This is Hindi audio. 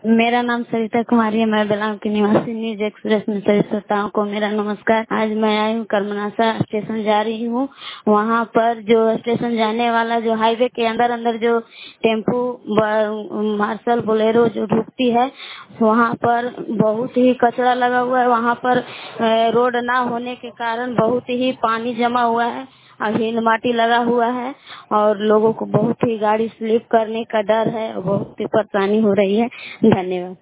मेरा नाम सरिता कुमारी है। मैं बेलांग की निवासी। न्यूज एक्सप्रेस में सभी श्रोताओं को मेरा नमस्कार। आज मैं आई हूँ करमनासा स्टेशन जा रही हूँ। वहाँ पर जो स्टेशन जाने वाला जो हाईवे के अंदर अंदर जो टेम्पू मार्शल बोलेरो जो रुकती है, वहाँ पर बहुत ही कचरा लगा हुआ है। वहाँ पर रोड ना होने के कारण बहुत ही पानी जमा हुआ है और हील माटी लगा हुआ है और लोगों को बहुत ही गाड़ी स्लिप करने का डर है और बहुत ही परेशानी हो रही है। धन्यवाद।